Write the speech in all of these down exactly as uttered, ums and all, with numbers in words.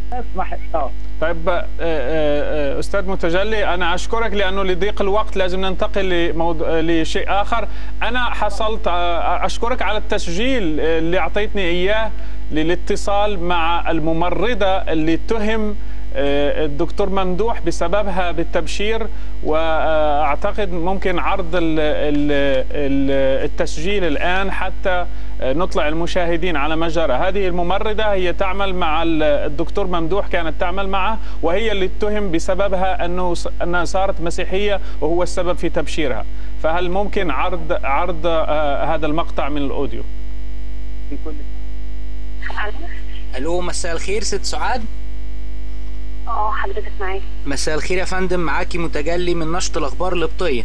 اسمح اه طيب آه، آه، استاذ متجلي، انا اشكرك لانه لضيق الوقت لازم ننتقل لموضوع لشيء اخر. انا حصلت آه، اشكرك على التسجيل اللي اعطيتني اياه للاتصال مع الممرضه اللي اتهم آه، الدكتور ممدوح بسببها بالتبشير، واعتقد ممكن عرض ال- ال- ال- التسجيل الان حتى نطلع المشاهدين على ما جرى. هذه الممرضة هي تعمل مع الدكتور ممدوح، كانت تعمل معه، وهي اللي اتهم بسببها أنه أنها صارت مسيحية وهو السبب في تبشيرها. فهل ممكن عرض عرض آه هذا المقطع من الأوديو؟ بكل الو، مساء الخير ست سعاد. اه حضرتك معايا. مساء الخير يا فندم، معاكي متجلي من نشط الاخبار القبطيه.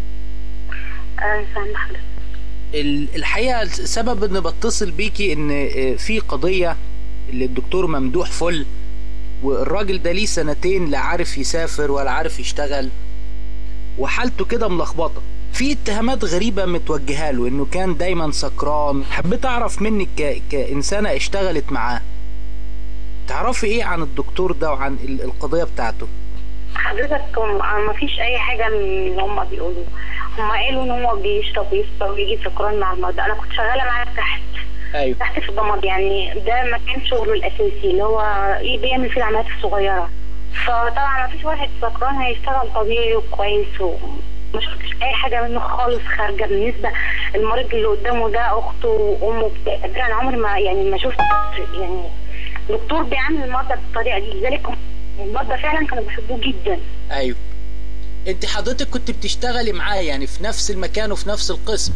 انا فاهمه حضرتك. ال- الحقيقه سبب ان بتصل بيكي ان في قضيه للدكتور ممدوح فل، والراجل ده ليه سنتين لا عارف يسافر ولا عارف يشتغل، وحالته كده ملخبطه. في اتهامات غريبه متوجهه له انه كان دايما سكران. حبيت اعرف منك ك... كانسانه اشتغلت معاه، تعرفي ايه عن الدكتور ده وعن ال- القضيه بتاعته؟ حضرتك ما فيش اي حاجه من اللي هم بيقولوه. هم قالوا ان هو بيشرب ويسكر ويجي سكران مع المرضى. انا كنت شغاله معاه تحت ايوه تحت في الضماد، يعني ده مكان شغله الاساسي اللي هو ايه بيعمل فيه العمليات الصغيره. فطبعا ما فيش واحد سكران هيشتغل طبيعي وكويس، وما شفتش اي حاجه منه خالص خارجه. بالنسبه المريض اللي قدامه ده اخته وامه بتاع، انا عمري ما يعني ما شفت يعني دكتور بيعامل المرضى بالطريقه دي. لذلك المرضى فعلا كانوا بيحبوه جدا. ايوه. انت حضرتك كنت بتشتغلي معاه يعني في نفس المكان وفي نفس القسم؟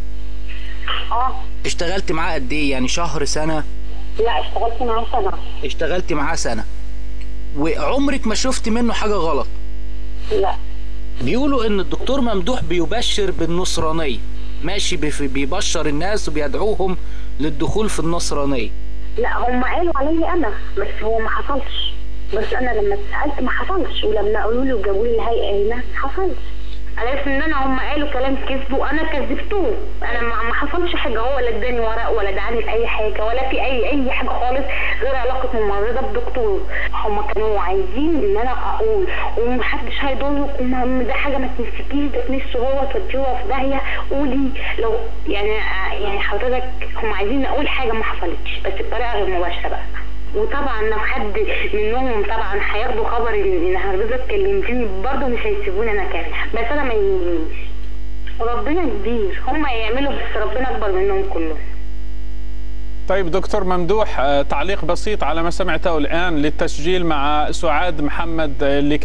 اه. اشتغلت معاه قد ايه؟ يعني شهر، سنه؟ لا اشتغلت معاه سنه. اشتغلت معاه سنه وعمرك ما شفت منه حاجه غلط؟ لا. بيقولوا ان الدكتور ممدوح بيبشر بالنصرانيه، ماشي بف- بيبشر الناس وبيدعوهم للدخول في النصرانيه. لا هم قالوا علي انا، بس هو ما حصلش. بس انا لما سالت ما حصلش، ولما قالوا لي وجابوا لي الهيئه هنا ما حصلش. عرفت ان انا هم قالوا كلام كذب وانا كذبته. انا ما ما حصلش حاجه، هو لا اداني ورق ولا دعاني لاي حاجه ولا في اي اي حاجه خالص غير علاقه ممرضه بدكتور. هم كانوا عايزين ان انا اقول ومحدش هيضرك وما- ده حاجه ما تمسكيش، ده تمسه هو توديه في داهيه. قولي لو يعني يعني حضرتك هم عايزين اقول حاجه ما حصلتش بس بطريقه غير مباشره بقى. وطبعا لو حد منهم طبعا هياخدوا خبر ان حضرتك كلمتني برضه مش هيسيبوني انا كامل. بس انا ما يهمنيش، ربنا كبير، هم يعملوا بس ربنا اكبر منهم كلهم. طيب دكتور ممدوح، آه، تعليق بسيط على ما سمعته الآن للتسجيل مع سعاد محمد اللي